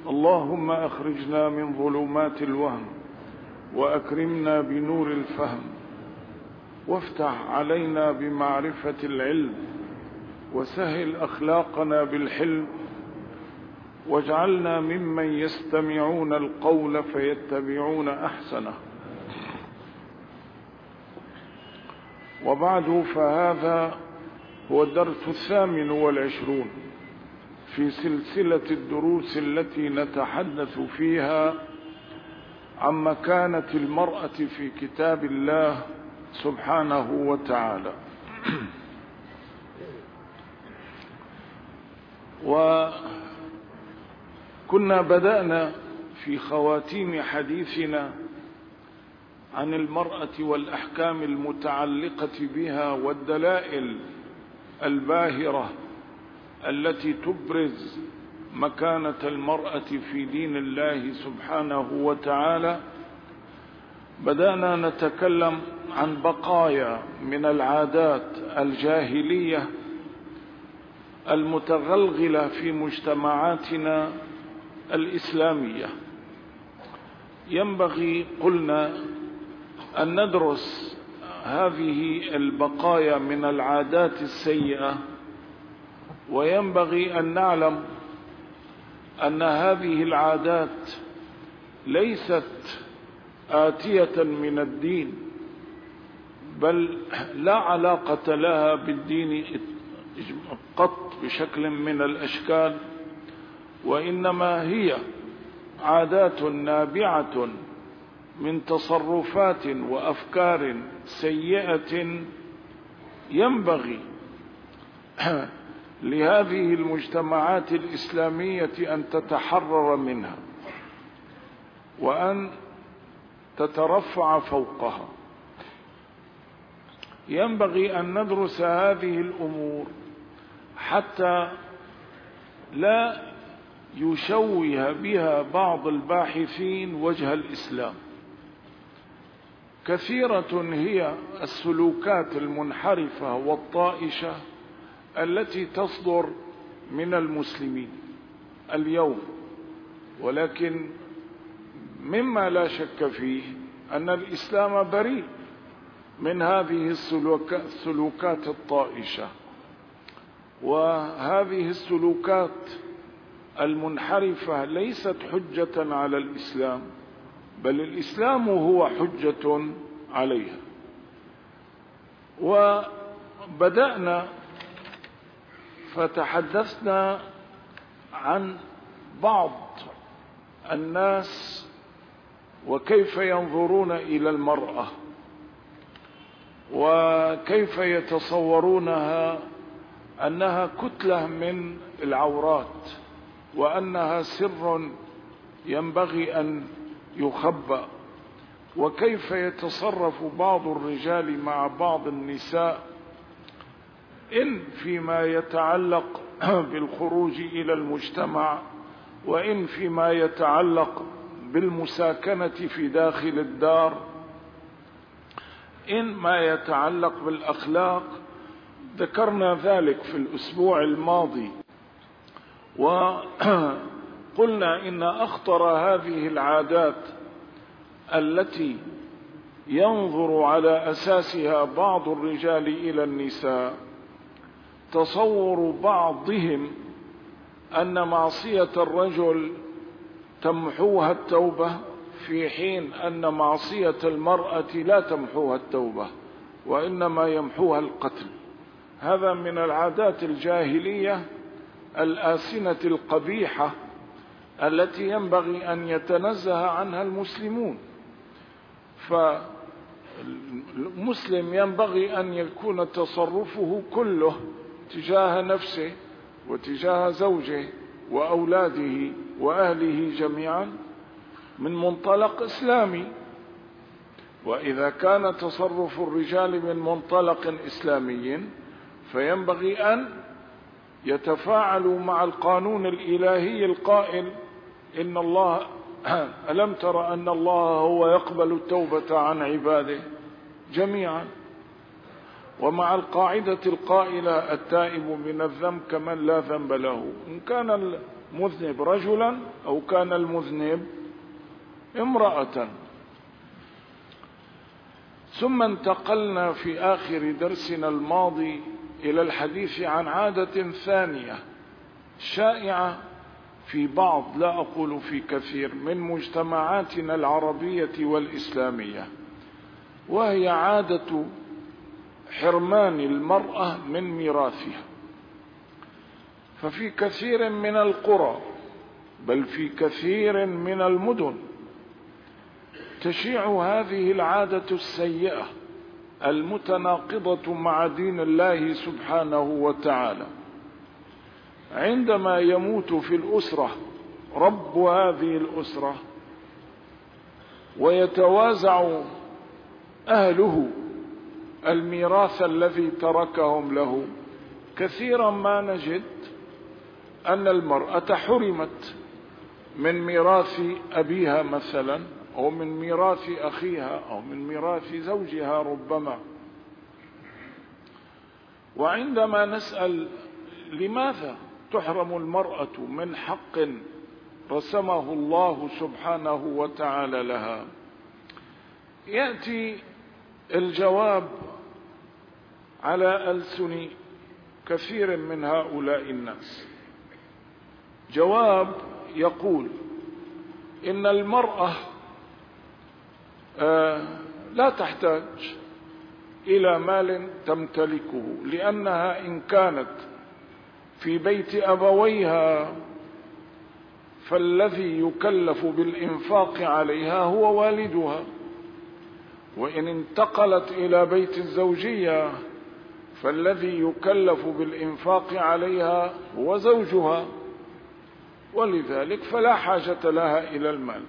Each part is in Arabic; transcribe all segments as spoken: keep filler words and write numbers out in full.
اللهم أخرجنا من ظلمات الوهم وأكرمنا بنور الفهم وافتح علينا بمعرفة العلم وسهل أخلاقنا بالحلم واجعلنا ممن يستمعون القول فيتبعون أحسنه. وبعد، فهذا هو الدرس الثامن والعشرون في سلسلة الدروس التي نتحدث فيها عن مكانة المرأة في كتاب الله سبحانه وتعالى. وكنا بدأنا في خواتيم حديثنا عن المرأة والأحكام المتعلقة بها والدلائل الباهرة التي تبرز مكانة المرأة في دين الله سبحانه وتعالى. بدأنا نتكلم عن بقايا من العادات الجاهلية المتغلغلة في مجتمعاتنا الإسلامية. ينبغي، قلنا، أن ندرس هذه البقايا من العادات السيئة، وينبغي أن نعلم أن هذه العادات ليست آتية من الدين، بل لا علاقة لها بالدين قط بشكل من الأشكال، وإنما هي عادات نابعة من تصرفات وأفكار سيئة ينبغي لهذه المجتمعات الإسلامية أن تتحرر منها وأن تترفع فوقها. ينبغي أن ندرس هذه الأمور حتى لا يشوه بها بعض الباحثين وجه الإسلام. كثيرة هي السلوكات المنحرفة والطائشة التي تصدر من المسلمين اليوم، ولكن مما لا شك فيه أن الإسلام بريء من هذه السلوكات الطائشة، وهذه السلوكات المنحرفة ليست حجة على الإسلام، بل الإسلام هو حجة عليها. وبدأنا فتحدثنا عن بعض الناس وكيف ينظرون إلى المرأة وكيف يتصورونها أنها كتلة من العورات وأنها سر ينبغي أن يخبأ، وكيف يتصرف بعض الرجال مع بعض النساء إن فيما يتعلق بالخروج إلى المجتمع، وإن فيما يتعلق بالمساكنة في داخل الدار، إن ما يتعلق بالأخلاق. ذكرنا ذلك في الأسبوع الماضي، وقلنا إن أخطر هذه العادات التي ينظر على أساسها بعض الرجال إلى النساء تصور بعضهم أن معصية الرجل تمحوها التوبة، في حين أن معصية المرأة لا تمحوها التوبة وإنما يمحوها القتل. هذا من العادات الجاهلية الآسنة القبيحة التي ينبغي أن يتنزه عنها المسلمون. فالمسلم ينبغي أن يكون تصرفه كله تجاه نفسه وتجاه زوجه وأولاده وأهله جميعا من منطلق إسلامي. وإذا كان تصرف الرجال من منطلق إسلامي فينبغي أن يتفاعلوا مع القانون الإلهي القائل إن الله ألم تر أن الله هو يقبل التوبة عن عباده جميعا، ومع القاعدة القائلة التائب من الذنب كمن لا ذنب له. إن كان مذنب رجلا أو كان المذنب امرأة. ثم انتقلنا في آخر درسنا الماضي إلى الحديث عن عادة ثانية شائعة في بعض، لا أقول في كثير، من مجتمعاتنا العربية والإسلامية، وهي عادة حرمان المرأة من ميراثها. ففي كثير من القرى بل في كثير من المدن تشيع هذه العادة السيئة المتناقضة مع دين الله سبحانه وتعالى. عندما يموت في الأسرة رب هذه الأسرة ويتوازع أهله الميراث الذي تركهم له، كثيرا ما نجد أن المرأة حرمت من ميراث أبيها مثلا، أو من ميراث أخيها، أو من ميراث زوجها ربما. وعندما نسأل لماذا تحرم المرأة من حق رسمه الله سبحانه وتعالى لها، يأتي الجواب على ألسن كثير من هؤلاء الناس. جواب يقول إن المرأة آه لا تحتاج إلى مال تمتلكه، لأنها إن كانت في بيت أبويها فالذي يكلف بالإنفاق عليها هو والدها، وإن انتقلت إلى بيت الزوجية فالذي يكلف بالإنفاق عليها هو زوجها، ولذلك فلا حاجة لها إلى المال.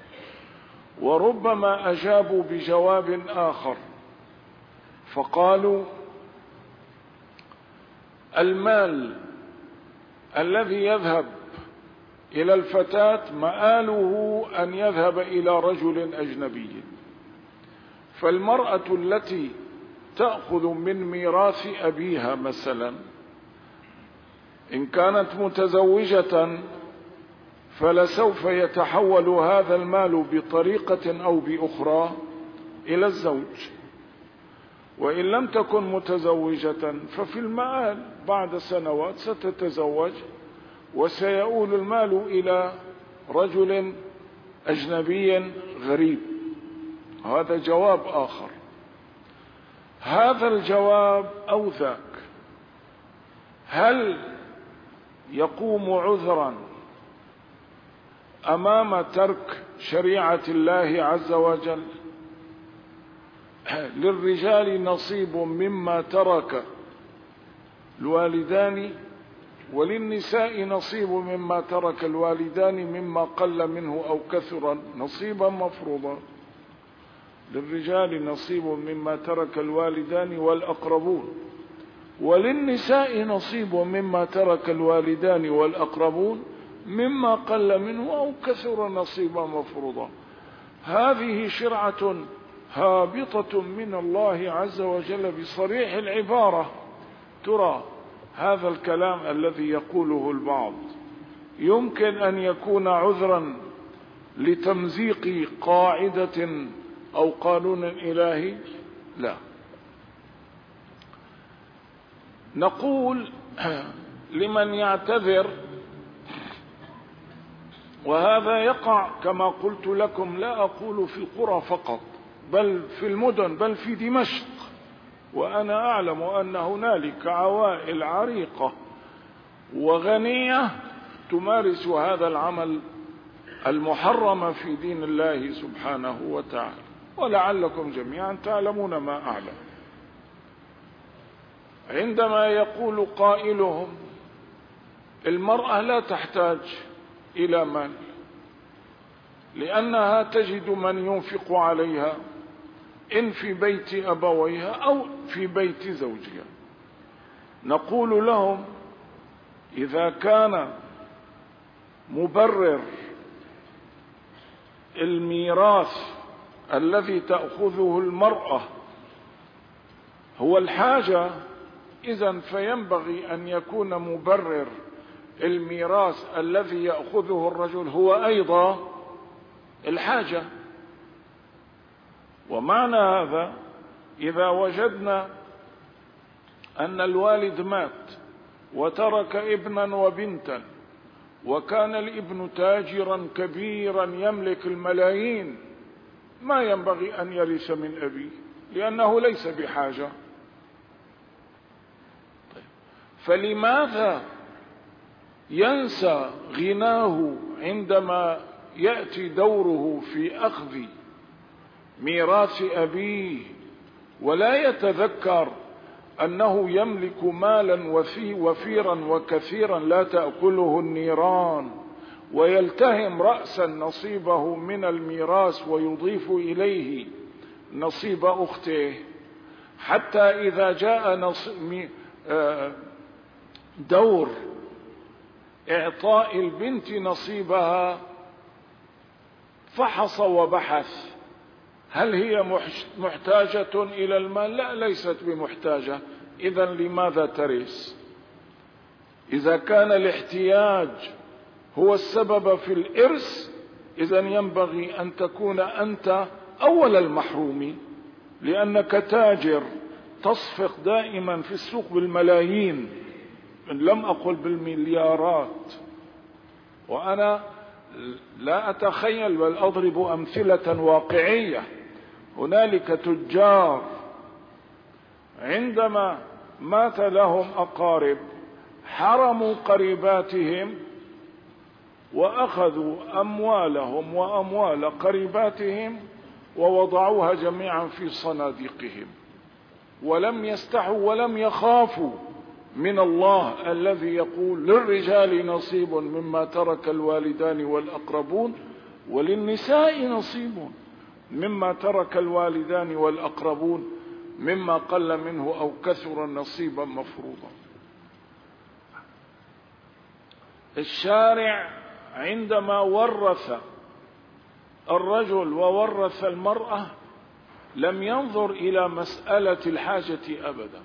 وربما أجابوا بجواب آخر فقالوا المال الذي يذهب إلى الفتاة مآله أن يذهب إلى رجل أجنبي، فالمرأة التي تأخذ من ميراث أبيها مثلا إن كانت متزوجة فلسوف يتحول هذا المال بطريقة أو بأخرى إلى الزوج، وإن لم تكن متزوجة ففي المآل بعد سنوات ستتزوج وسيؤول المال إلى رجل أجنبي غريب. هذا جواب آخر. هذا الجواب أو ذاك هل يقوم عذرا أمام ترك شريعة الله عز وجل؟ للرجال نصيب مما ترك الوالدان وللنساء نصيب مما ترك الوالدان مما قل منه أو كثر نصيبا مفروضا. للرجال نصيب مما ترك الوالدان والأقربون، وللنساء نصيب مما ترك الوالدان والأقربون مما قل منه أو كثر نصيبا مفروضا. هذه شرعة هابطة من الله عز وجل بصريح العبارة. ترى هذا الكلام الذي يقوله البعض يمكن أن يكون عذرا لتمزيق قاعدة أو قانون إلهي؟ لا. نقول لمن يعتذر، وهذا يقع كما قلت لكم لا أقول في القرى فقط بل في المدن، بل في دمشق، وأنا أعلم أن هنالك عوائل عريقة وغنية تمارس هذا العمل المحرم في دين الله سبحانه وتعالى، ولعلكم جميعا تعلمون ما أعلم. عندما يقول قائلهم المرأة لا تحتاج إلى مال لأنها تجد من ينفق عليها إن في بيت أبويها أو في بيت زوجها، نقول لهم إذا كان مبرر الميراث الذي تأخذه المرأة هو الحاجة، إذن فينبغي أن يكون مبرر الميراث الذي يأخذه الرجل هو أيضا الحاجة. ومعنى هذا إذا وجدنا أن الوالد مات وترك ابنا وبنتا، وكان الابن تاجرا كبيرا يملك الملايين، ما ينبغي أن يرث من أبيه لأنه ليس بحاجة. طيب، فلماذا ينسى غناه عندما يأتي دوره في أخذ ميراث أبيه، ولا يتذكر أنه يملك مالا وفيرا وكثيرا لا تأكله النيران، ويلتهم رأسا نصيبه من الميراث ويضيف إليه نصيب أخته، حتى إذا جاء دور إعطاء البنت نصيبها فحص وبحث هل هي محتاجة إلى المال؟ لا، ليست بمحتاجة. إذن لماذا ترث؟ إذا كان الاحتياج هو السبب في الإرث، إذن ينبغي أن تكون أنت أول المحرومين، لأنك تاجر تصفق دائما في السوق بالملايين، من لم أقل بالمليارات. وأنا لا أتخيل بل أضرب أمثلة واقعية. هنالك تجار عندما مات لهم أقارب حرموا قريباتهم وأخذوا أموالهم وأموال قريباتهم ووضعوها جميعا في صناديقهم، ولم يستحوا ولم يخافوا من الله الذي يقول للرجال نصيب مما ترك الوالدان والأقربون وللنساء نصيب مما ترك الوالدان والأقربون مما قل منه أو كثر نصيبا مفروضا. الشارع عندما ورث الرجل وورث المرأة لم ينظر إلى مسألة الحاجة أبدا،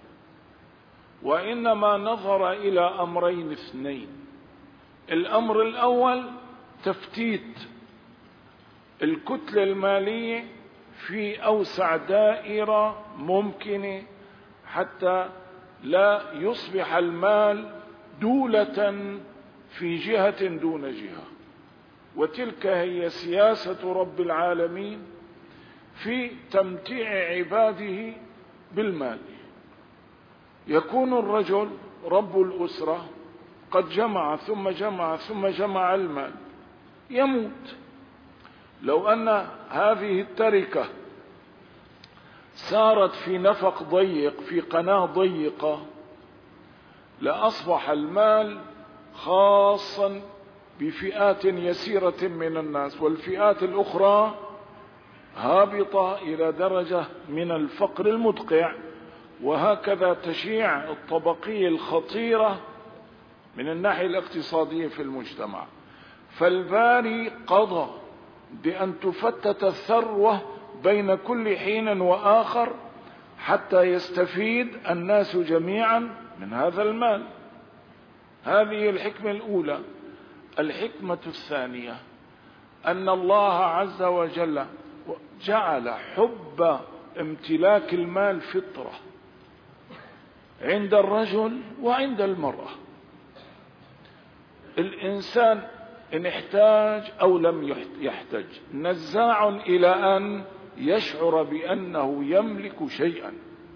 وإنما نظر إلى أمرين اثنين. الأمر الأول تفتيت الكتلة المالية في أوسع دائرة ممكنة حتى لا يصبح المال دولة في جهة دون جهة. وتلك هي سياسة رب العالمين في تمتيع عباده بالمال. يكون الرجل رب الأسرة قد جمع ثم جمع ثم جمع المال، يموت. لو أن هذه التركة سارت في نفق ضيق في قناة ضيقة لأصبح المال خاصا بفئات يسيرة من الناس، والفئات الأخرى هابطة إلى درجة من الفقر المدقع. وهكذا تشيع الطبقية الخطيرة من الناحية الاقتصادية في المجتمع. فالباري قضى بأن تفتت الثروة بين كل حين وآخر حتى يستفيد الناس جميعا من هذا المال. هذه الحكمة الأولى. الحكمة الثانية أن الله عز وجل جعل حب امتلاك المال فطرة عند الرجل وعند المرأة. الإنسان إن احتاج أو لم يحتاج نزاع إلى أن يشعر بأنه يملك شيئا.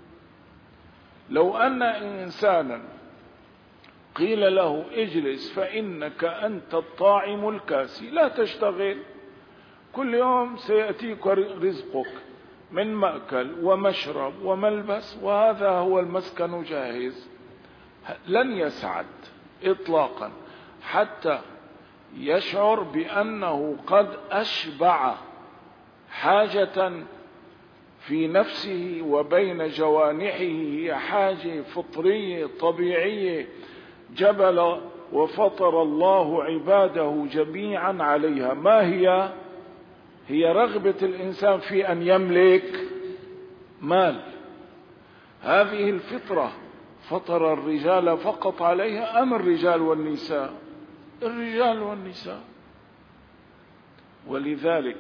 لو أن إنسانا قيل له اجلس فإنك أنت الطاعم الكاسي لا تشتغل، كل يوم سيأتيك رزقك من مأكل ومشرب وملبس وهذا هو المسكن جاهز، لن يسعد إطلاقا حتى يشعر بأنه قد أشبع حاجة في نفسه وبين جوانحه، هي حاجة فطرية طبيعية جبل وفطر الله عباده جميعا عليها. ما هي؟ هي رغبة الإنسان في أن يملك مال. هذه الفطرة فطر الرجال فقط عليها أم الرجال والنساء؟ الرجال والنساء. ولذلك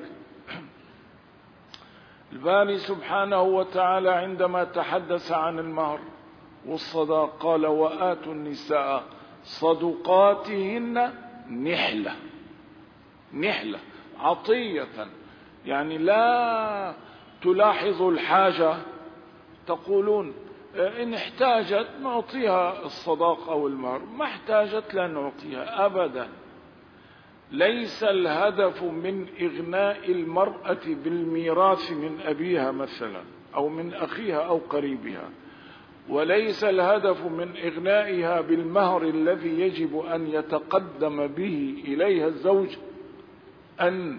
الباري سبحانه وتعالى عندما تحدث عن المهر والصداق قال وآتوا النساء صدقاتهن نحلة، نحلة عطية، يعني لا تلاحظ الحاجة تقولون إن احتاجت نعطيها الصداق أو المهر، ما احتاجت لا نعطيها أبدا. ليس الهدف من إغناء المرأة بالميراث من أبيها مثلا أو من أخيها أو قريبها، وليس الهدف من إغنائها بالمهر الذي يجب أن يتقدم به إليها الزوج أن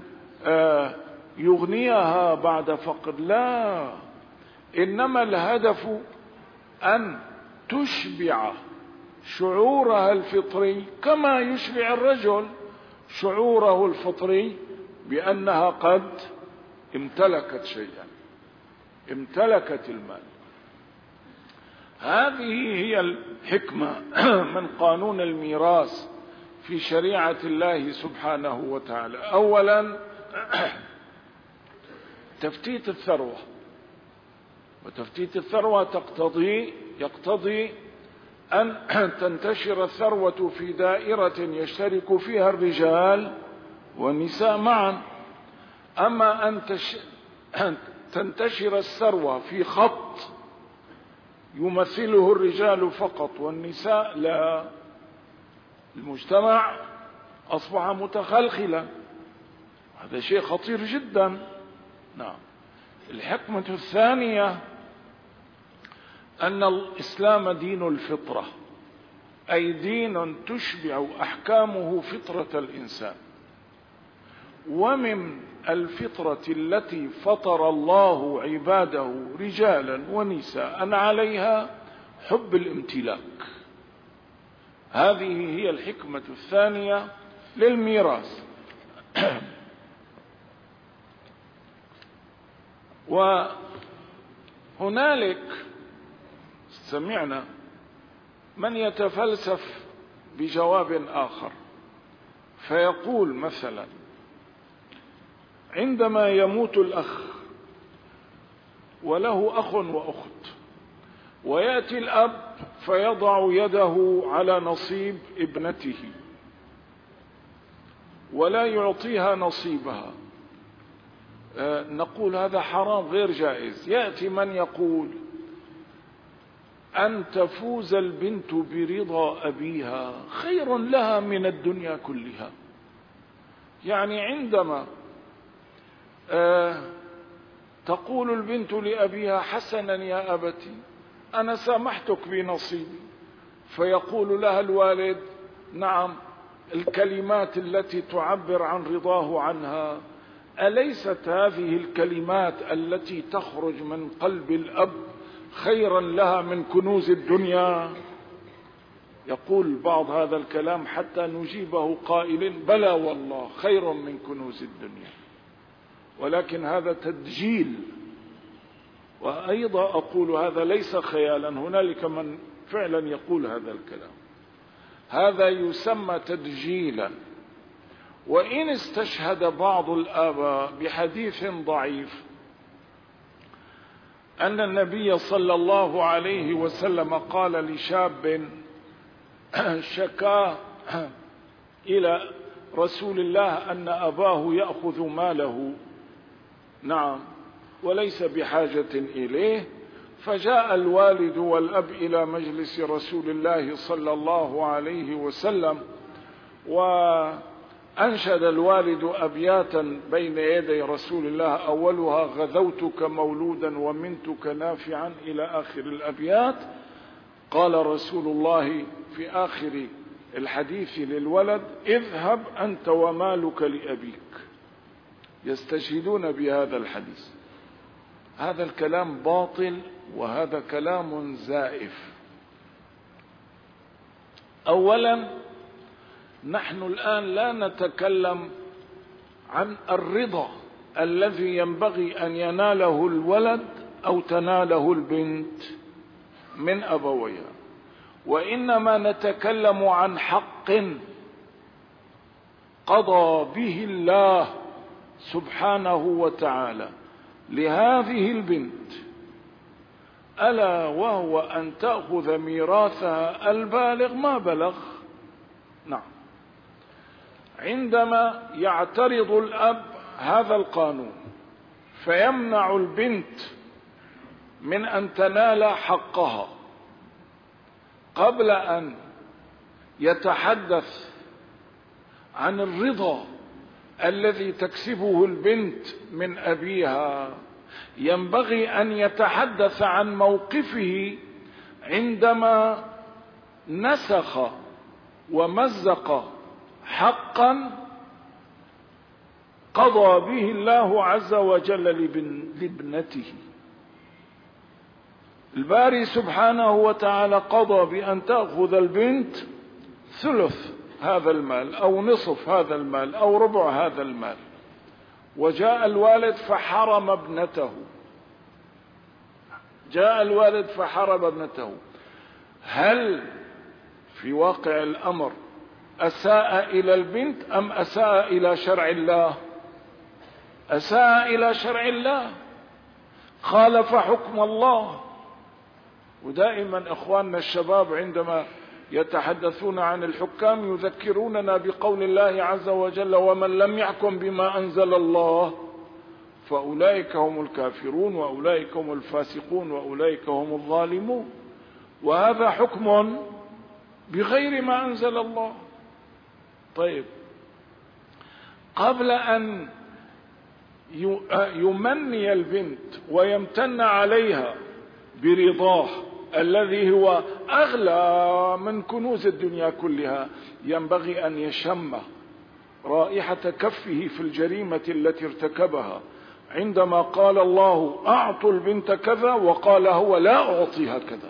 يغنيها بعد فقد، لا، إنما الهدف أن تشبع شعورها الفطري كما يشبع الرجل شعوره الفطري بأنها قد امتلكت شيئا، امتلكت المال. هذه هي الحكمة من قانون الميراث في شريعة الله سبحانه وتعالى. أولا تفتيت الثروة، وتفتيت الثروة تقتضي يقتضي أن تنتشر الثروة في دائرة يشترك فيها الرجال والنساء معا. أما أن تنتشر الثروة في خط يمثله الرجال فقط والنساء لا، المجتمع أصبح متخلخلا، هذا شيء خطير جدا. نعم. الحكمة الثانية أن الإسلام دين الفطرة، أي دين تشبع أحكامه فطرة الإنسان، ومن الفطرة التي فطر الله عباده رجالا ونساء عليها حب الامتلاك. هذه هي الحكمة الثانية للميراث. وهنالك سمعنا من يتفلسف بجواب آخر فيقول مثلا عندما يموت الأخ وله أخ وأخت ويأتي الأب فيضع يده على نصيب ابنته ولا يعطيها نصيبها، أه نقول هذا حرام غير جائز. يأتي من يقول أن تفوز البنت برضا أبيها خير لها من الدنيا كلها. يعني عندما أه تقول البنت لأبيها حسنا يا أبتي أنا سامحتك بنصيبي، فيقول لها الوالد نعم، الكلمات التي تعبر عن رضاه عنها أليست هذه الكلمات التي تخرج من قلب الأب خيرا لها من كنوز الدنيا؟ يقول بعض هذا الكلام حتى نجيبه قائل بلى والله خير من كنوز الدنيا، ولكن هذا تدجيل. وأيضا أقول هذا ليس خيالا، هنالك من فعلا يقول هذا الكلام، هذا يسمى تدجيلا. وإن استشهد بعض الآباء بحديث ضعيف أن النبي صلى الله عليه وسلم قال لشاب شكا إلى رسول الله أن أباه يأخذ ماله، نعم، وليس بحاجة إليه، فجاء الوالد والأب إلى مجلس رسول الله صلى الله عليه وسلم، وأنشد الوالد أبياتا بين يدي رسول الله أولها غذوتك مولودا ومنتك نافعا إلى آخر الأبيات. قال رسول الله في آخر الحديث للولد اذهب أنت ومالك لأبيك، يستشهدون بهذا الحديث. هذا الكلام باطل وهذا كلام زائف. أولا نحن الآن لا نتكلم عن الرضا الذي ينبغي أن يناله الولد أو تناله البنت من أبويها، وإنما نتكلم عن حق قضى به الله سبحانه وتعالى لهذه البنت، ألا وهو أن تأخذ ميراثها البالغ ما بلغ. نعم. عندما يعترض الأب هذا القانون فيمنع البنت من أن تنال حقها قبل أن يتحدث عن الرضا الذي تكسبه البنت من أبيها، ينبغي أن يتحدث عن موقفه عندما نسخ ومزق حقا قضى به الله عز وجل لابنته. الباري سبحانه وتعالى قضى بأن تأخذ البنت ثلث هذا المال أو نصف هذا المال أو ربع هذا المال، وجاء الوالد فحرم ابنته جاء الوالد فحرم ابنته هل في واقع الأمر أساء إلى البنت أم أساء إلى شرع الله؟ أساء إلى شرع الله، خالف حكم الله. ودائما إخواننا الشباب عندما يتحدثون عن الحكام يذكروننا بقول الله عز وجل: ومن لم يحكم بما أنزل الله فأولئك هم الكافرون وأولئك هم الفاسقون وأولئك هم الظالمون. وهذا حكم بغير ما أنزل الله. طيب، قبل أن يمني البنت ويمتن عليها برضاه الذي هو أغلى من كنوز الدنيا كلها، ينبغي أن يشم رائحة كفه في الجريمة التي ارتكبها عندما قال الله: أعطوا البنت كذا، وقال هو: لا أعطيها كذا.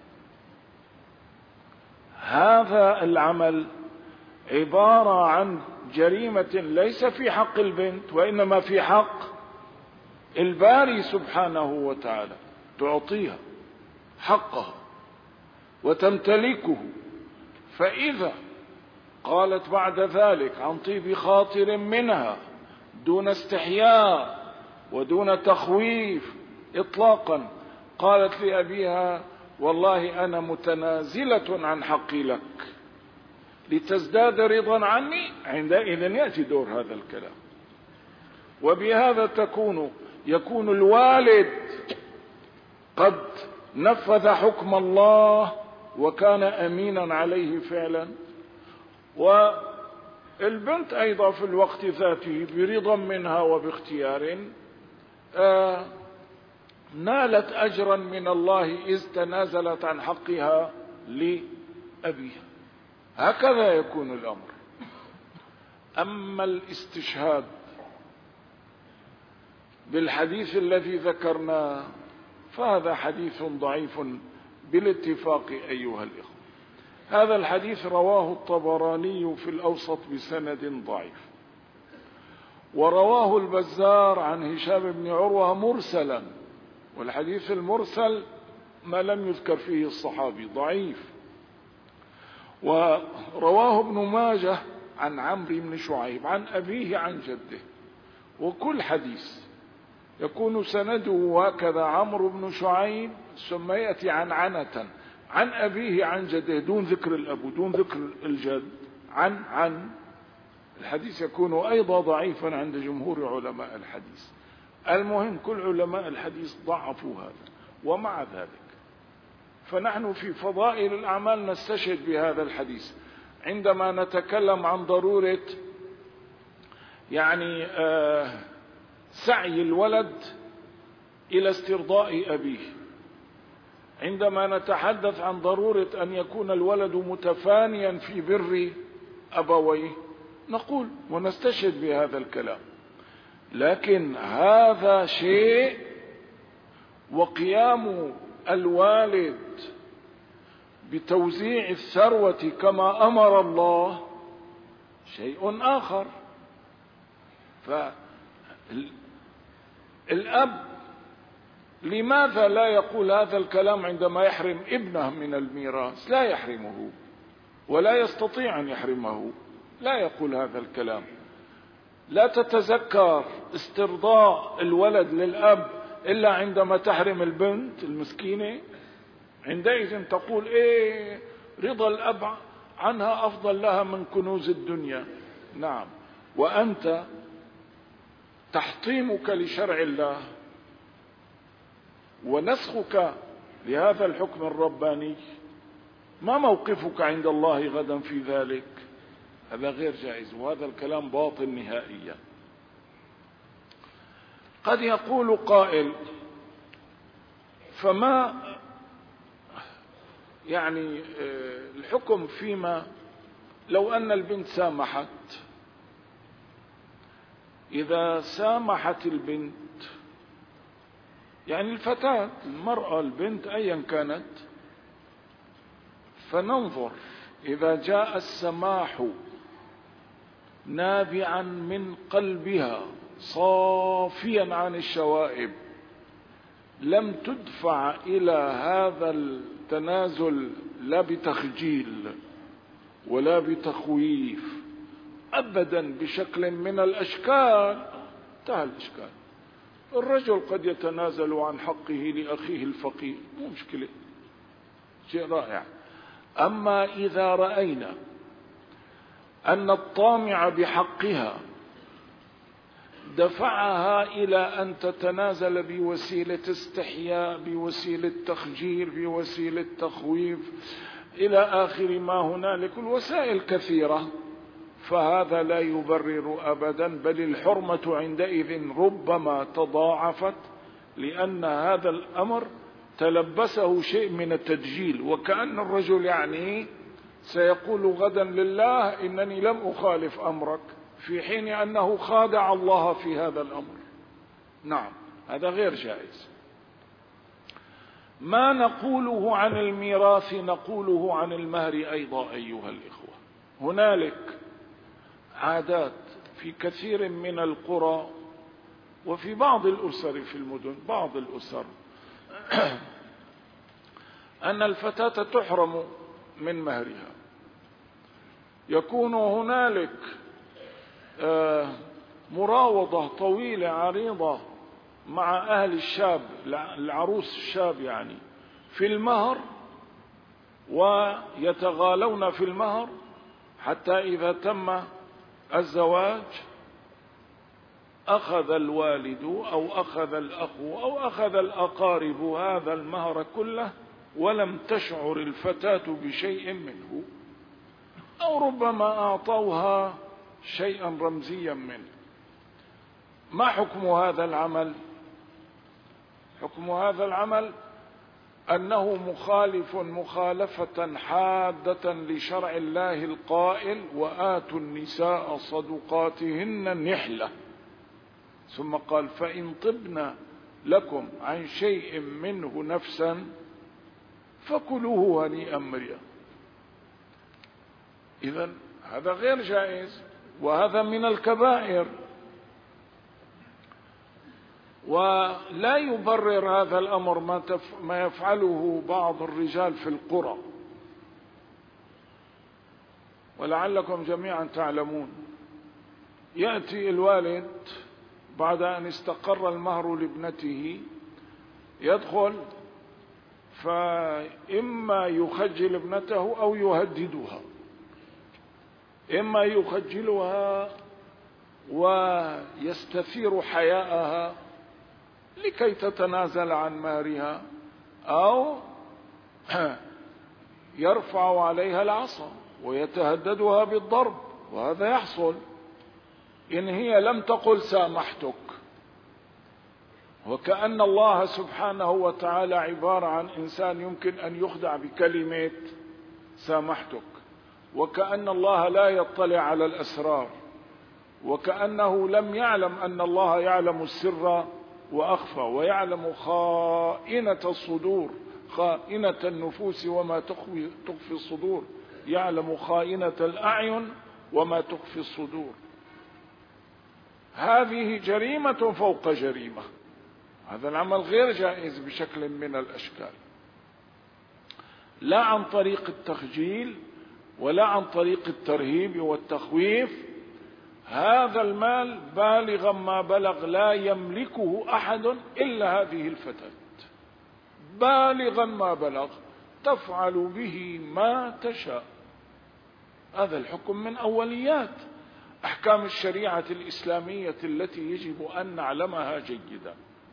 هذا العمل عبارة عن جريمة ليس في حق البنت وإنما في حق الباري سبحانه وتعالى. تعطيها حقها وتمتلكه، فإذا قالت بعد ذلك عن طيب خاطر منها دون استحياء ودون تخويف إطلاقا، قالت لأبيها: والله أنا متنازلة عن حقي لك لتزداد رضا عني، عندئذ يأتي دور هذا الكلام. وبهذا تكون يكون الوالد قد نفذ حكم الله وكان أمينا عليه فعلا، والبنت أيضا في الوقت ذاته برضا منها وباختيار آه نالت أجرا من الله إذ تنازلت عن حقها لأبيها. هكذا يكون الأمر. أما الاستشهاد بالحديث الذي ذكرناه فهذا حديث ضعيف بالاتفاق أيها الإخوة. هذا الحديث رواه الطبراني في الأوسط بسند ضعيف، ورواه البزار عن هشام بن عروة مرسلا، والحديث المرسل ما لم يذكر فيه الصحابي ضعيف. ورواه ابن ماجه عن عمرو بن شعيب عن أبيه عن جده، وكل حديث يكون سنده هكذا: عمرو بن شعيب ثم يأتي عن عنة عن أبيه عن جده دون ذكر الأب دون ذكر الجد، عن عن الحديث يكون أيضا ضعيفا عند جمهور علماء الحديث. المهم كل علماء الحديث ضعفوا هذا، ومع ذلك فنحن في فضائل الأعمال نستشهد بهذا الحديث عندما نتكلم عن ضرورة يعني آه سعي الولد إلى استرضاء أبيه، عندما نتحدث عن ضرورة أن يكون الولد متفانيا في بر أبويه نقول ونستشهد بهذا الكلام. لكن هذا شيء، وقيام الوالد بتوزيع الثروة كما أمر الله شيء آخر. فالأب لماذا لا يقول هذا الكلام عندما يحرم ابنه من الميراث؟ لا يحرمه ولا يستطيع أن يحرمه، لا يقول هذا الكلام. لا تتذكر استرضاء الولد للأب إلا عندما تحرم البنت المسكينة، عندئذ تقول إيه رضا الأب عنها أفضل لها من كنوز الدنيا. نعم، وأنت تحطيمك لشرع الله ونسخك لهذا الحكم الرباني، ما موقفك عند الله غدا في ذلك؟ هذا غير جائز، وهذا الكلام باطل نهائيا. قد يقول قائل فما يعني الحكم فيما لو أن البنت سامحت؟ إذا سامحت البنت يعني الفتاة المرأة البنت أيا كانت، فننظر إذا جاء السماح نابعا من قلبها صافيا عن الشوائب، لم تدفع إلى هذا التنازل لا بتخجيل ولا بتخويف أبدا بشكل من الأشكال، انتهى الإشكال. الرجل قد يتنازل عن حقه لأخيه الفقير، مو مشكلة، شيء رائع. أما إذا رأينا أن الطامع بحقها دفعها إلى أن تتنازل بوسيلة استحياء، بوسيلة تخجير، بوسيلة تخويف، إلى آخر ما هنالك الوسائل كثيرة، فهذا لا يبرر أبدا، بل الحرمة عندئذ ربما تضاعفت، لأن هذا الأمر تلبسه شيء من التدجيل، وكأن الرجل يعني سيقول غدا لله إنني لم أخالف أمرك، في حين أنه خادع الله في هذا الأمر. نعم، هذا غير جائز. ما نقوله عن الميراث نقوله عن المهر أيضا أيها الإخوة. هنالك عادات في كثير من القرى وفي بعض الأسر في المدن، بعض الأسر أن الفتاة تحرم من مهرها. يكون هنالك مراوضة طويلة عريضة مع أهل الشاب، العروس الشاب يعني، في المهر، ويتغالون في المهر حتى إذا تم الزواج أخذ الوالد أو أخذ الأخ أو أخذ الأقارب هذا المهر كله، ولم تشعر الفتاة بشيء منه، أو ربما أعطوها شيئا رمزيا منه. ما حكم هذا العمل؟ حكم هذا العمل أنه مخالف مخالفة حادة لشرع الله القائل وآتوا النساء صدقاتهن نحلة، ثم قال فإن طبن لكم عن شيء منه نفسا فكلوه هنيئا مريئا. إذن هذا غير جائز، وهذا من الكبائر، ولا يبرر هذا الأمر ما, تف... ما يفعله بعض الرجال في القرى. ولعلكم جميعا تعلمون، يأتي الوالد بعد أن استقر المهر لابنته، يدخل فإما يخجل ابنته أو يهددها، إما يخجلها ويستثير حياءها لكي تتنازل عن مهرها، أو يرفع عليها العصا ويتهددها بالضرب، وهذا يحصل إن هي لم تقل سامحتك. وكأن الله سبحانه وتعالى عبارة عن إنسان يمكن أن يخدع بكلمة سامحتك، وكأن الله لا يطلع على الأسرار، وكأنه لم يعلم أن الله يعلم السر وأخفى، ويعلم خائنة الصدور، خائنة النفوس وما تخفي, تخفي الصدور، يعلم خائنة الأعين وما تخفي الصدور. هذه جريمة فوق جريمة، هذا العمل غير جائز بشكل من الأشكال، لا عن طريق التخجيل ولا عن طريق الترهيب والتخويف. هذا المال بالغا ما بلغ لا يملكه أحد إلا هذه الفتاة، بالغا ما بلغ تفعل به ما تشاء. هذا الحكم من أوليات أحكام الشريعة الإسلامية التي يجب أن نعلمها جيدا.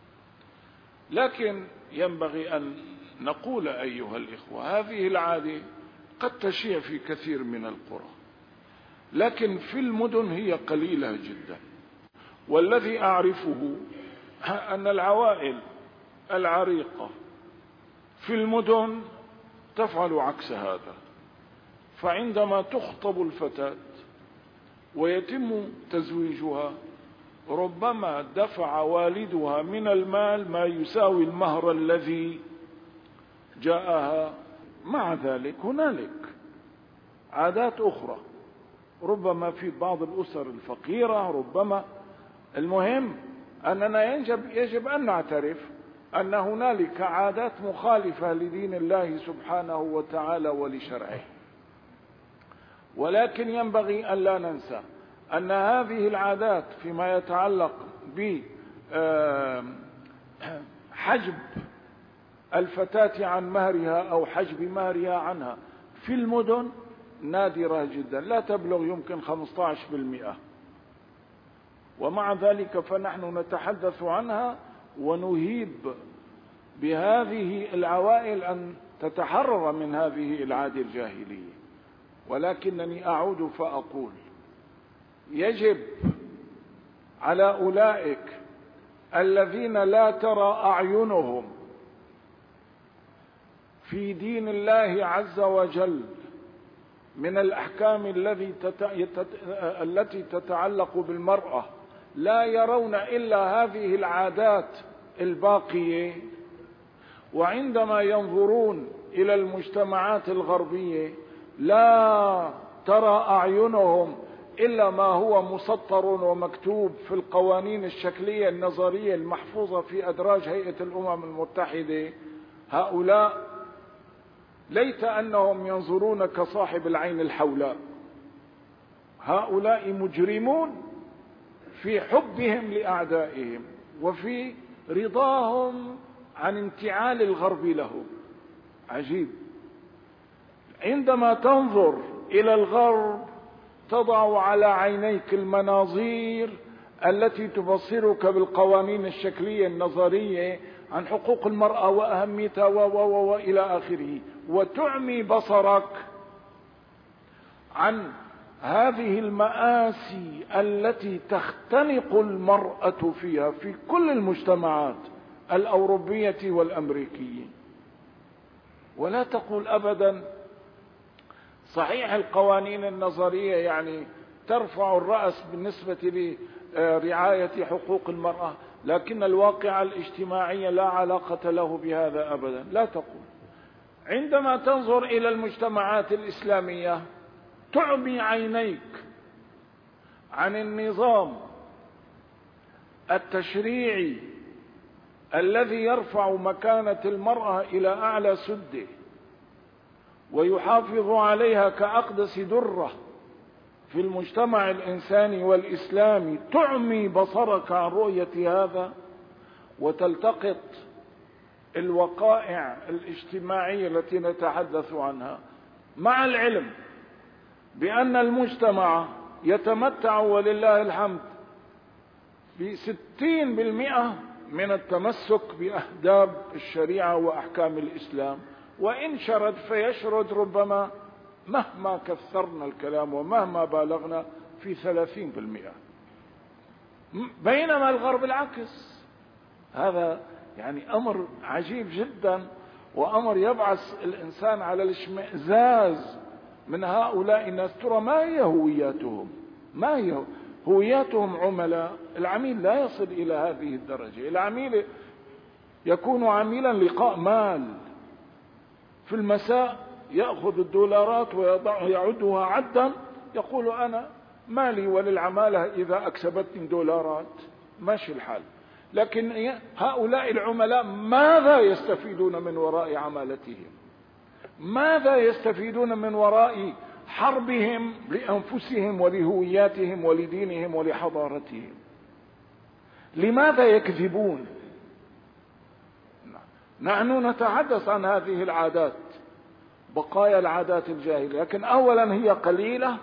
لكن ينبغي أن نقول أيها الإخوة، هذه العادة قد تشيع في كثير من القرى، لكن في المدن هي قليلة جدا. والذي أعرفه أن العوائل العريقة في المدن تفعل عكس هذا. فعندما تخطب الفتاة ويتم تزويجها ربما دفع والدها من المال ما يساوي المهر الذي جاءها. مع ذلك هنالك عادات أخرى، ربما في بعض الأسر الفقيرة، ربما المهم أننا يجب, يجب أن نعترف أن هنالك عادات مخالفة لدين الله سبحانه وتعالى ولشرعه. ولكن ينبغي أن لا ننسى أن هذه العادات فيما يتعلق بحجب الفتاة عن مهرها أو حجب مهرها عنها في المدن نادرة جدا، لا تبلغ يمكن خمسة عشر بالمئة، ومع ذلك فنحن نتحدث عنها ونهيب بهذه العوائل أن تتحرر من هذه العادة الجاهلية. ولكنني أعود فأقول يجب على أولئك الذين لا ترى أعينهم في دين الله عز وجل من الأحكام التي تتعلق بالمرأة، لا يرون إلا هذه العادات الباقية، وعندما ينظرون إلى المجتمعات الغربية لا ترى أعينهم إلا ما هو مسطر ومكتوب في القوانين الشكلية النظرية المحفوظة في أدراج هيئة الأمم المتحدة. هؤلاء ليت أنهم ينظرون كصاحب العين الحولاء. هؤلاء مجرمون في حبهم لأعدائهم وفي رضاهم عن انتعال الغرب لهم. عجيب، عندما تنظر إلى الغرب تضع على عينيك المناظير التي تبصرك بالقوانين الشكلية النظرية عن حقوق المرأة وأهميتها وإلى آخره، وتعمي بصرك عن هذه المآسي التي تختنق المرأة فيها في كل المجتمعات الأوروبية والأمريكية. ولا تقول أبدا صحيح القوانين النظرية يعني ترفع الرأس بالنسبة لرعاية حقوق المرأة، لكن الواقع الاجتماعي لا علاقة له بهذا أبدا. لا تقول. عندما تنظر إلى المجتمعات الإسلامية تعمي عينيك عن النظام التشريعي الذي يرفع مكانة المرأة إلى أعلى سده ويحافظ عليها كأقدس درة في المجتمع الإنساني والإسلامي. تعمي بصرك عن رؤية هذا وتلتقط الوقائع الاجتماعية التي نتحدث عنها، مع العلم بأن المجتمع يتمتع ولله الحمد بستين بالمئة من التمسك بأهداب الشريعة وأحكام الإسلام، وإن شرد فيشرد ربما مهما كثرنا الكلام ومهما بالغنا في ثلاثين بالمئة، بينما الغرب العكس. هذا يعني أمر عجيب جدا، وأمر يبعث الإنسان على الاشمئزاز من هؤلاء الناس. ترى ما هي هوياتهم؟ ما هي هوياتهم؟ عملاء. العميل لا يصل إلى هذه الدرجة. العميل يكون عميلا لقاء مال، في المساء يأخذ الدولارات ويعدها عدا، يقول أنا مالي وللعمالة إذا أكسبتني دولارات، ماشي الحال. لكن هؤلاء العملاء ماذا يستفيدون من وراء عمالتهم؟ ماذا يستفيدون من وراء حربهم لأنفسهم ولهوياتهم ولدينهم ولحضارتهم؟ لماذا يكذبون؟ نحن نتحدث عن هذه العادات، بقايا العادات الجاهلية، لكن أولا هي قليلة،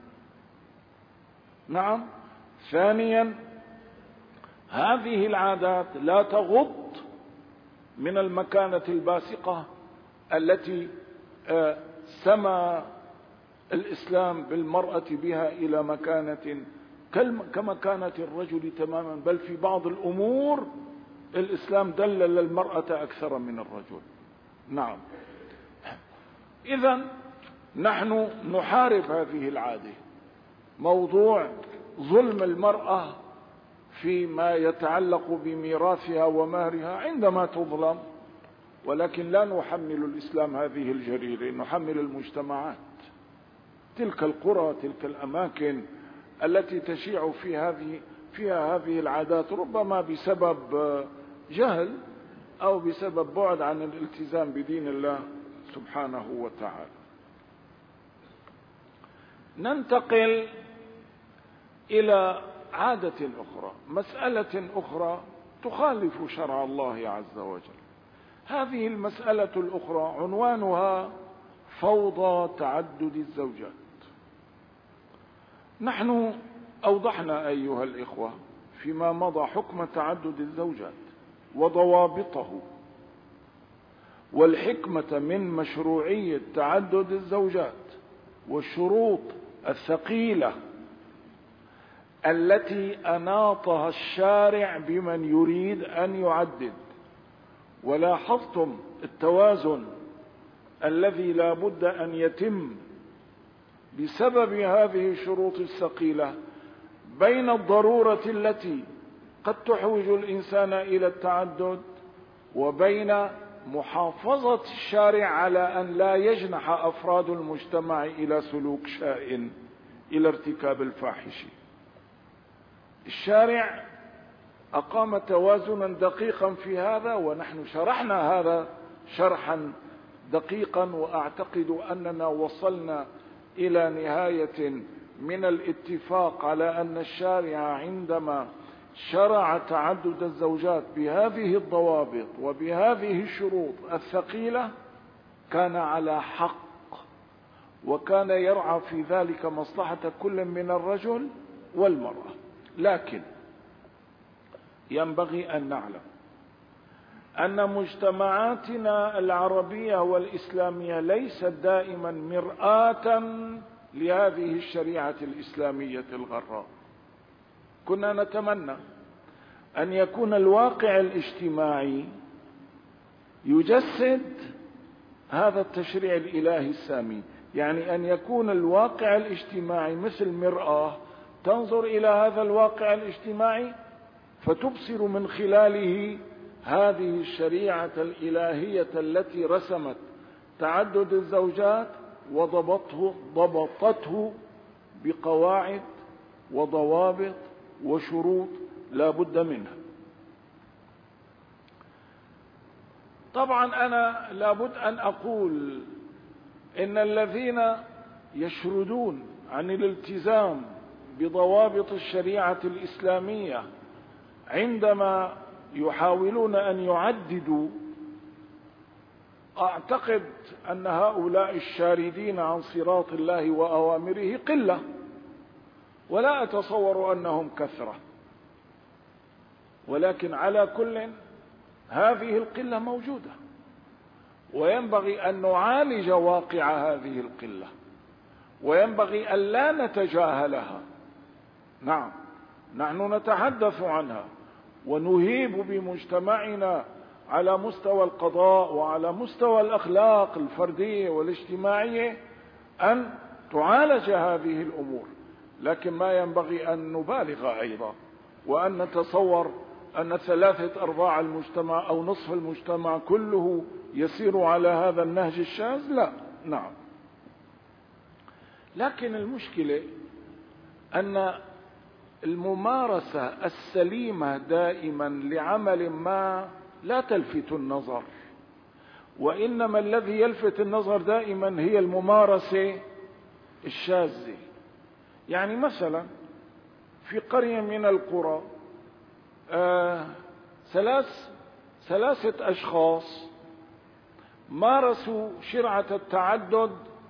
نعم. ثانيا هذه العادات لا تغض من المكانة الباسقة التي سمى الإسلام بالمرأة بها إلى مكانة كمكانة الرجل تماما، بل في بعض الأمور الإسلام دلل المرأة أكثر من الرجل. نعم. إذن نحن نحارب هذه العادة، موضوع ظلم المرأة فيما يتعلق بميراثها ومهرها عندما تظلم، ولكن لا نحمل الإسلام هذه الجريرة، نحمل المجتمعات، تلك القرى، تلك الأماكن التي تشيع في هذه فيها هذه العادات، ربما بسبب جهل أو بسبب بعد عن الالتزام بدين الله سبحانه وتعالى. ننتقل إلى عادة أخرى، مسألة أخرى تخالف شرع الله عز وجل. هذه المسألة الأخرى عنوانها فوضى تعدد الزوجات. نحن أوضحنا أيها الإخوة فيما مضى حكم تعدد الزوجات وضوابطه والحكمة من مشروعية تعدد الزوجات والشروط الثقيلة التي أناطها الشارع بمن يريد أن يعدد. ولاحظتم التوازن الذي لا بد أن يتم بسبب هذه الشروط الثقيلة بين الضرورة التي قد تحوج الإنسان إلى التعدد وبين محافظة الشارع على أن لا يجنح أفراد المجتمع إلى سلوك شائن، إلى ارتكاب الفاحش. الشارع أقام توازنا دقيقا في هذا، ونحن شرحنا هذا شرحا دقيقا، وأعتقد أننا وصلنا إلى نهاية من الاتفاق على أن الشارع عندما شرع تعدد الزوجات بهذه الضوابط وبهذه الشروط الثقيلة كان على حق، وكان يرعى في ذلك مصلحة كل من الرجل والمرأة. لكن ينبغي أن نعلم أن مجتمعاتنا العربية والإسلامية ليست دائما مرآة لهذه الشريعة الإسلامية الغراء. كنا نتمنى أن يكون الواقع الاجتماعي يجسد هذا التشريع الإلهي السامي، يعني أن يكون الواقع الاجتماعي مثل مرآة تنظر إلى هذا الواقع الاجتماعي فتبصر من خلاله هذه الشريعة الإلهية التي رسمت تعدد الزوجات وضبطه ضبطته بقواعد وضوابط وشروط لا بد منها. طبعا أنا لابد أن أقول إن الذين يشردون عن الالتزام بضوابط الشريعة الإسلامية عندما يحاولون أن يعددوا، أعتقد أن هؤلاء الشاردين عن صراط الله وأوامره قلة، ولا أتصور أنهم كثرة، ولكن على كل هذه القلة موجودة، وينبغي أن نعالج واقع هذه القلة، وينبغي أن لا نتجاهلها. نعم، نحن نتحدث عنها ونهيب بمجتمعنا على مستوى القضاء وعلى مستوى الأخلاق الفردية والاجتماعية أن تعالج هذه الأمور، لكن ما ينبغي أن نبالغ أيضا وأن نتصور أن ثلاثة أرباع المجتمع أو نصف المجتمع كله يسير على هذا النهج الشاذ. لا. نعم، لكن المشكلة أن الممارسة السليمة دائما لعمل ما لا تلفت النظر، وإنما الذي يلفت النظر دائما هي الممارسة الشاذة. يعني مثلا في قرية من القرى آه ثلاث ثلاثة أشخاص مارسوا شرعة التعدد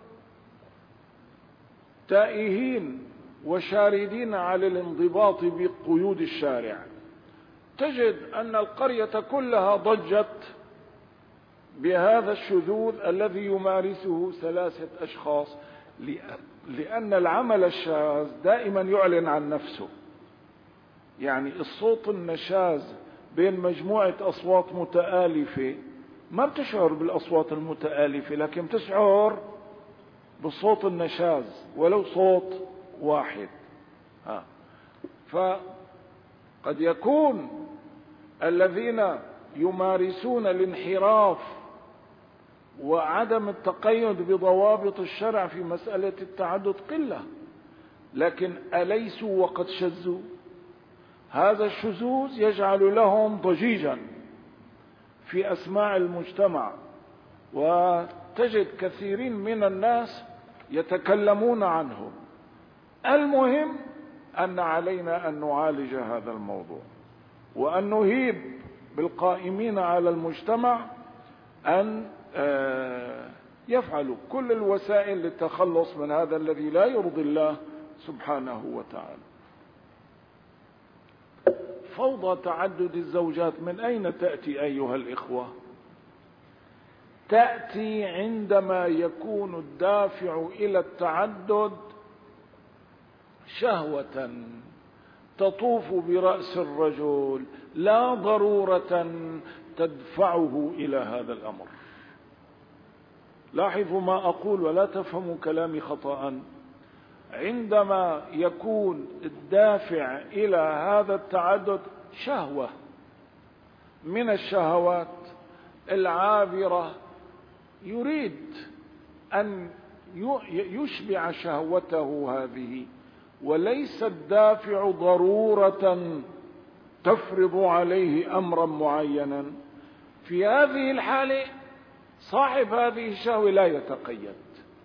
تائهين وشاردين على الانضباط بقيود الشارع. تجد أن القرية كلها ضجت بهذا الشذوذ الذي يمارسه ثلاثة أشخاص، لأن العمل الشاذ دائما يعلن عن نفسه. يعني الصوت النشاز بين مجموعة أصوات متآلفة ما بتشعر بالأصوات المتآلفة، لكن بتشعر بالصوت النشاز ولو صوت واحد. ها. فقد يكون الذين يمارسون الانحراف وعدم التقيد بضوابط الشرع في مسألة التعدد قلة، لكن أليسوا وقد شذوا؟ هذا الشذوذ يجعل لهم ضجيجا في أسماع المجتمع، وتجد كثيرين من الناس يتكلمون عنه. المهم أن علينا أن نعالج هذا الموضوع، وأن نهيب بالقائمين على المجتمع أن يفعلوا كل الوسائل للتخلص من هذا الذي لا يرضي الله سبحانه وتعالى. فوضى تعدد الزوجات من أين تأتي أيها الإخوة؟ تأتي عندما يكون الدافع إلى التعدد شهوة تطوف برأس الرجل، لا ضرورة تدفعه إلى هذا الأمر. لاحظوا ما أقول ولا تفهموا كلامي خطأ. عندما يكون الدافع إلى هذا التعدد شهوة من الشهوات العابرة، يريد أن يشبع شهوته هذه، وليس الدافع ضرورة تفرض عليه أمرا معينا، في هذه الحالة صاحب هذه الشهوة لا يتقيد.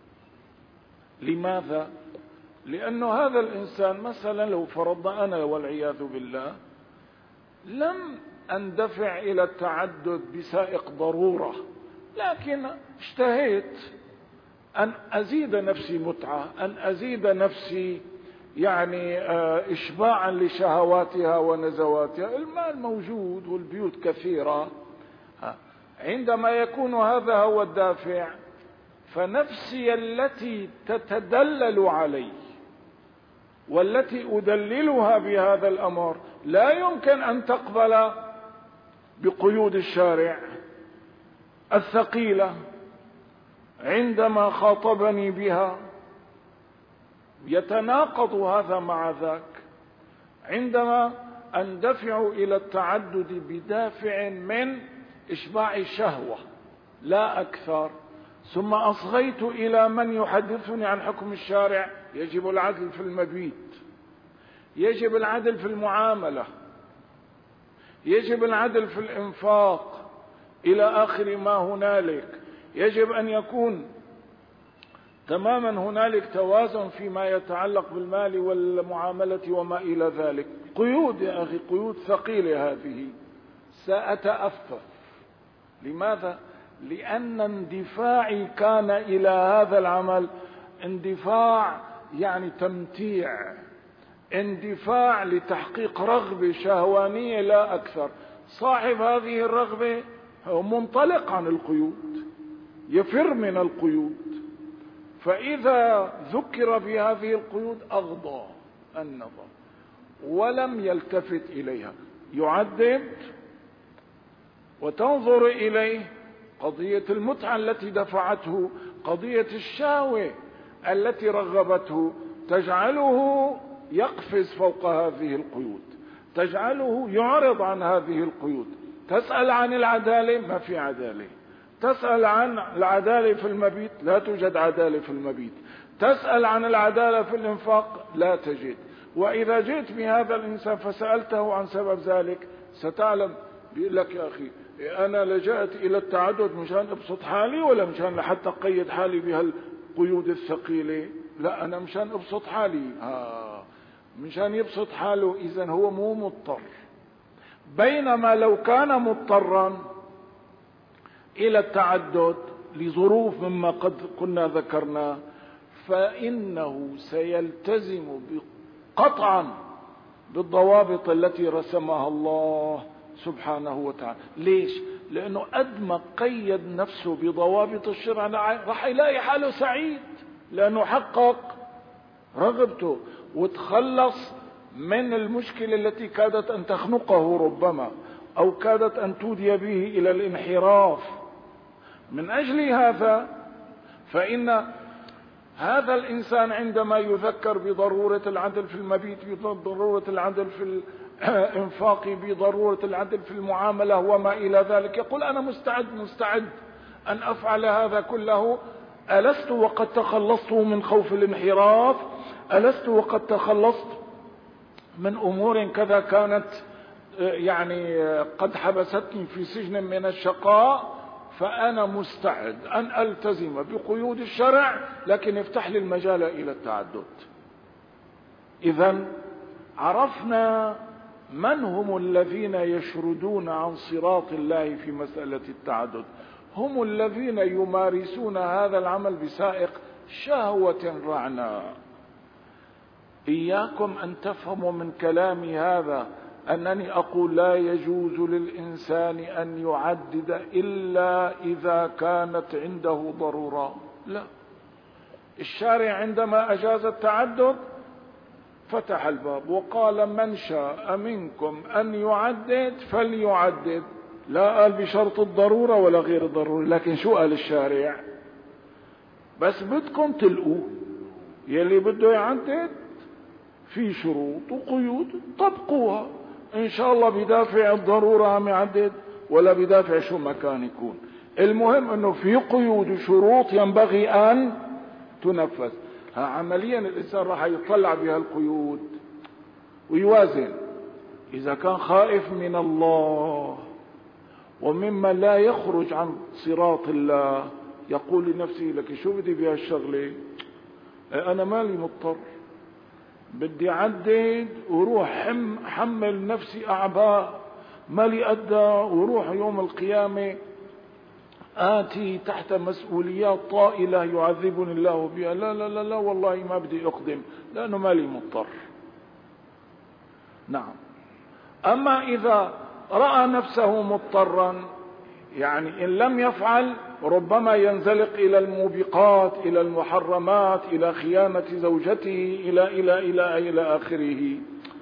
لماذا؟ لأنه هذا الإنسان مثلا لو فرضنا أنا والعياذ بالله لم أندفع إلى التعدد بسائق ضرورة، لكن اشتهيت أن أزيد نفسي متعة، أن أزيد نفسي يعني إشباعا لشهواتها ونزواتها. المال موجود والبيوت كثيرة. عندما يكون هذا هو الدافع، فنفسي التي تتدلل علي والتي أدللها بهذا الأمر لا يمكن أن تقبل بقيود الشارع الثقيلة. عندما خاطبني بها يتناقض هذا مع ذاك. عندما أندفع إلى التعدد بدافع من إشباع الشهوة لا أكثر، ثم أصغيت إلى من يحدثني عن حكم الشارع، يجب العدل في المبيت، يجب العدل في المعاملة، يجب العدل في الإنفاق، إلى آخر ما هنالك. يجب أن يكون تماما هنالك توازن فيما يتعلق بالمال والمعاملة وما إلى ذلك. قيود يا أخي، قيود ثقيلة هذه. سأتأفف. لماذا؟ لأن اندفاعي كان إلى هذا العمل اندفاع يعني تمتيع، اندفاع لتحقيق رغبة شهوانية لا أكثر. صاحب هذه الرغبة هو منطلق عن القيود، يفر من القيود، فإذا ذكر بهذه القيود أغضى النظر ولم يلتفت إليها. يعدد وتنظر إليه قضية المتعة التي دفعته، قضية الشهوة التي رغبته، تجعله يقفز فوق هذه القيود، تجعله يعرض عن هذه القيود. تسأل عن العدالة، ما في عدالة. تسأل عن العدالة في المبيت، لا توجد عدالة في المبيت. تسأل عن العدالة في الإنفاق، لا تجد. وإذا جئت بهذا الإنسان فسألته عن سبب ذلك ستعلم، بيقول لك يا أخي أنا لجأت إلى التعدد مشان أبسط حالي ولا مشان لحتى أقيد حالي بهالقيود الثقيلة؟ لا، أنا مشان أبسط حالي. آه مشان يبسط حاله، إذن هو مو مضطر. بينما لو كان مضطرا إلى التعدد لظروف مما قد كنا ذكرنا، فإنه سيلتزم قطعا بالضوابط التي رسمها الله سبحانه وتعالى. ليش؟ لأنه قد ما قيد نفسه بضوابط الشرع راح يلاقي حاله سعيد، لأنه حقق رغبته وتخلص من المشكلة التي كادت أن تخنقه ربما، أو كادت أن تودي به إلى الانحراف. من أجل هذا فإن هذا الإنسان عندما يذكر بضرورة العدل في المبيت، بضرورة العدل في الإنفاق، بضرورة العدل في المعاملة وما إلى ذلك، يقول أنا مستعد مستعد أن أفعل هذا كله. ألست وقد تخلصت من خوف الانحراف؟ ألست وقد تخلصت من أمور كذا كانت يعني قد حبستني في سجن من الشقاء؟ فأنا مستعد أن ألتزم بقيود الشرع، لكن افتح لي المجال إلى التعدد. إذن عرفنا من هم الذين يشردون عن صراط الله في مسألة التعدد. هم الذين يمارسون هذا العمل بسائق شهوة رعناء. إياكم أن تفهموا من كلامي هذا أنني أقول لا يجوز للإنسان أن يعدد إلا إذا كانت عنده ضرورة. لا، الشارع عندما أجاز التعدد فتح الباب وقال من شاء منكم أن يعدد فليعدد. لا قال بشرط الضرورة ولا غير الضرورة، لكن شو قال الشارع؟ بس بدكم تلقوا يلي بده يعدد في شروط وقيود طبقوها، إن شاء الله بدافع الضرورة عم يعدد ولا بدافع شو ما كان يكون. المهم أنه في قيود وشروط ينبغي أن تنفذ. عمليا الإنسان راح يطلع بها القيود ويوازن. إذا كان خائف من الله ومما لا يخرج عن صراط الله، يقول لنفسه لك شو بدي بها الشغلة، أنا مالي مضطر، بدي عدد وروح حم حمل نفسي أعباء مالي أدى، وروح يوم القيامة آتي تحت مسؤوليات طائلة يعذبني الله بها. لا لا لا لا والله ما بدي أقدم لأنه مالي مضطر. نعم. أما إذا رأى نفسه مضطرا، يعني إن لم يفعل ربما ينزلق إلى الموبقات، إلى المحرمات، إلى خيانة زوجته، إلى إلى إلى إلى آخره.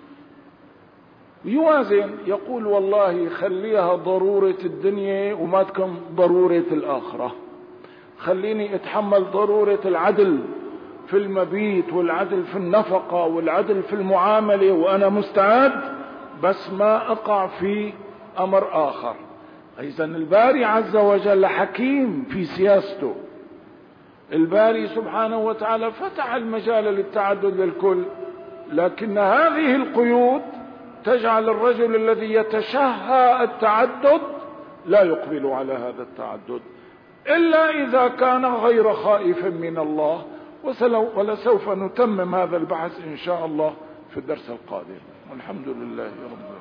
يوازن، يقول والله خليها ضرورة الدنيا وما تكون ضرورة الآخرة. خليني اتحمل ضرورة العدل في المبيت والعدل في النفقة والعدل في المعاملة وأنا مستعد، بس ما أقع في أمر آخر. إذن الباري عز وجل حكيم في سياسته. الباري سبحانه وتعالى فتح المجال للتعدد للكل، لكن هذه القيود تجعل الرجل الذي يتشهى التعدد لا يقبل على هذا التعدد إلا إذا كان غير خائف من الله. ولسوف نتمم هذا البحث إن شاء الله في الدرس القادم. والحمد لله رب العالمين.